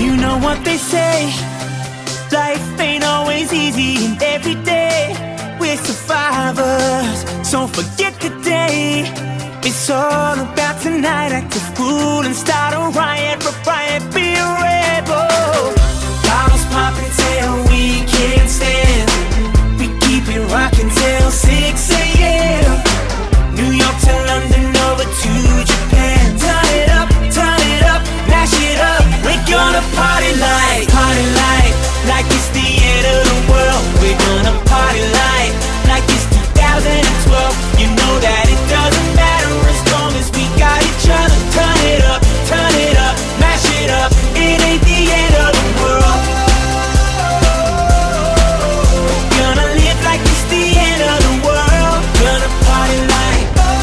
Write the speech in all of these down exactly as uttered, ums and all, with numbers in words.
You know what they say, life ain't always easy, and every day we're survivors. So forget the day, it's all about tonight. Act a fool and start a riot, but riot, be a rebel. Bottles popping till we can't stand, we keep it rocking till six a m New York to London, over to Japan. Turn it up, turn it up, mash it up. We're gonna party like, party like, like it's the end of the world. We're gonna party like, like it's two thousand twelve. You know that it doesn't matter as long as we got each other. Turn it up, turn it up, mash it up. It ain't the end of the world. Gonna live like it's the end of the world. Gonna party like,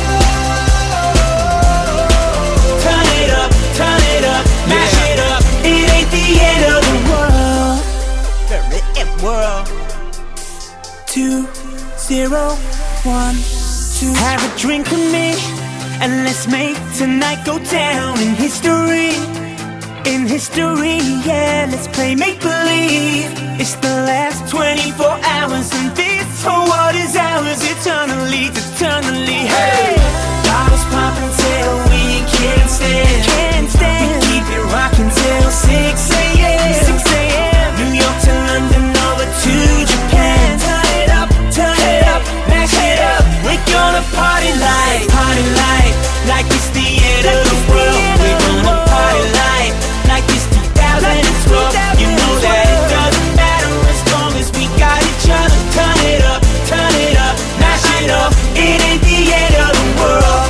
turn it up, turn it up, mash it up. It ain't the end of the world. World. Two, zero, one, two. Have a drink with me, and let's make tonight go down in history. In history, yeah, let's play make-believe. It's the last twenty-four hours, and this whole world is ours eternally, eternally. Hey! Bottles popping till we can't stand, can't stand. We keep it rocking till six a m six a m New York to London, over to Japan. Turn it up, turn it up, mash it up. We're gonna party like, party like, like it's the end of the world. We're gonna party like, like it's two thousand twelve. You know that it doesn't matter as long as we got each other. Turn it up, turn it up, mash it up. It ain't the end of the world.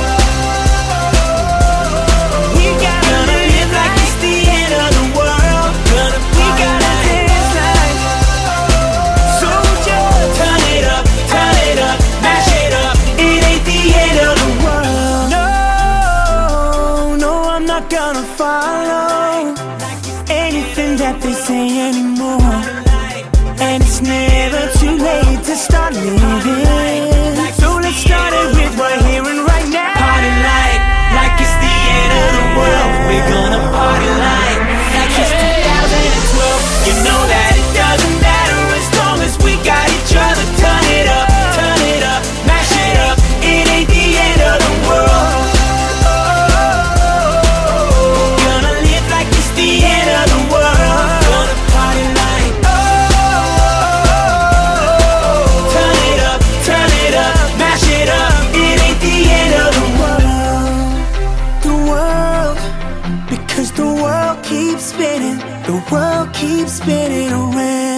We gotta live like it's the end of the world. Gonna we gotta dance like soldier. Turn it up, turn it up, mash it up. It ain't the end of the world. No, no, I'm not gonna follow anything that they say anymore. And it's never too late to start living. So let's start it with right here and right now. Party like, like it's the end of the world. We're gonna party like, like it's two thousand twelve. You know that it doesn't matter as long as we got each other. Turn it up, turn it up, mash it up. It ain't the end of the world. Gonna live like it's the end of the world. Gonna party like, turn it up, turn it up, mash it up. It ain't the end of the world. The world, because the world keeps spinning. The world keeps spinning around.